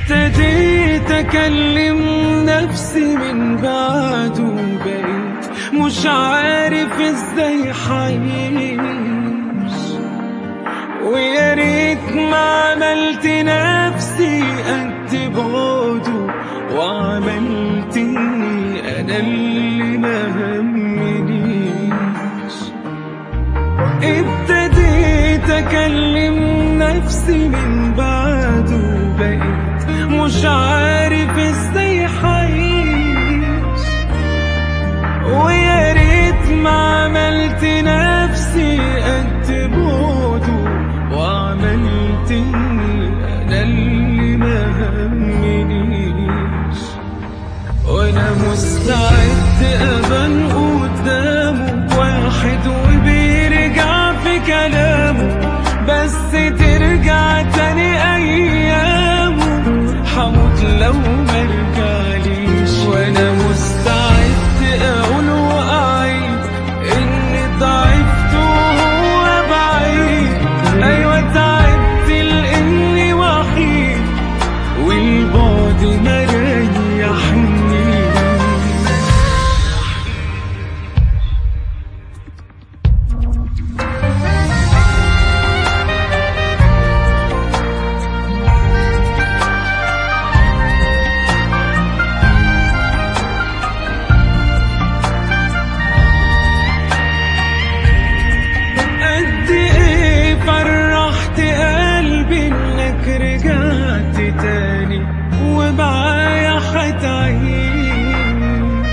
ابتديت اكلم نفسي من بعده، بقيت مش عارف ازاي حعيش. ويا ريت ما عملت نفسي قد بعده، وعملت اني انا اللي ما همنيش. ابتديت اكلم نفسي من بعده، بقيت مش عارف ازاي حعيش. ويا ريت ما عملت نفسي قد بعده، وعملت اني انا اللي ما همنيش. وانا مستعد ابان قدامه واحد وبيرجع في كلامه، بس ترجع تاني ايامه حموت لو مرجعليش. وانا مستعد اقول واعيد اني ضعفت وهو بعيد. ايوه تعبت لاني وحيد، والبعد مريحني. رجعت تاني ومعايا حتعيش،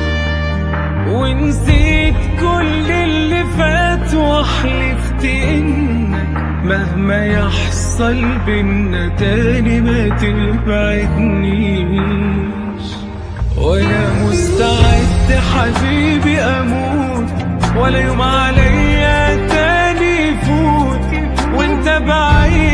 ونسيت كل اللي فات، وحلفت انك مهما يحصل بينا تاني ما تبعدنيش. وانا مستعد حبيبي اموت، ولا يوم عليا تاني يفوت وانت بعيد.